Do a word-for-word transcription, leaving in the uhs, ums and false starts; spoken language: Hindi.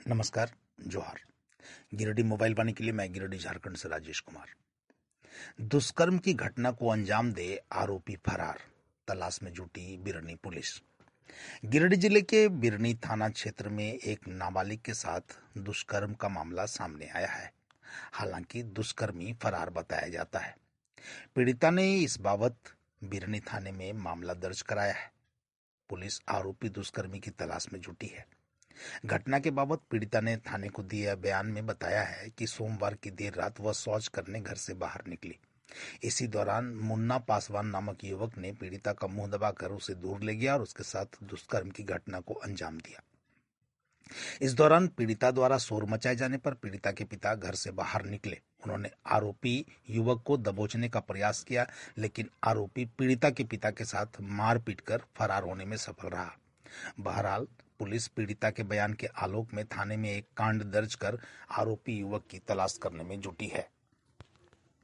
नमस्कार। जोहार। गिरिडीह मोबाइल वाणी के लिए मैं गिरिडीह झारखंड से राजेश कुमार। दुष्कर्म की घटना को अंजाम दे आरोपी फरार, तलाश में जुटी बिरनी पुलिस। गिरिडीह जिले के बिरनी थाना क्षेत्र में एक नाबालिग के साथ दुष्कर्म का मामला सामने आया है। हालांकि दुष्कर्मी फरार बताया जाता है। पीड़िता ने इस बाबत बिरनी थाने में मामला दर्ज कराया है। पुलिस आरोपी दुष्कर्मी की तलाश में जुटी है। घटना के बाबत पीड़िता ने थाने को दिए बयान में बताया है कि सोमवार की देर रात वह शौच करने घर से बाहर निकली। इसी दौरान मुन्ना पासवान नामक युवक ने पीड़िता का मुंह दबाकर उसे दूर ले गया और उसके साथ दुष्कर्म की घटना को अंजाम दिया। इस दौरान पीड़िता द्वारा शोर मचाए जाने पर पीड़िता के पिता घर से बाहर निकले। उन्होंने आरोपी युवक को दबोचने का प्रयास किया, लेकिन आरोपी पीड़िता के पिता के साथ मारपीट कर फरार होने में सफल रहा। बहरहाल पुलिस पीड़िता के बयान के आलोक में थाने में एक कांड दर्ज कर आरोपी युवक की तलाश करने में जुटी है।